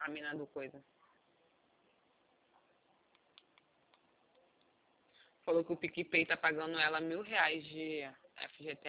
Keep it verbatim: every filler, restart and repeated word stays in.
A mina do coisa. Falou que o PicPay tá pagando ela mil reais de F G T S.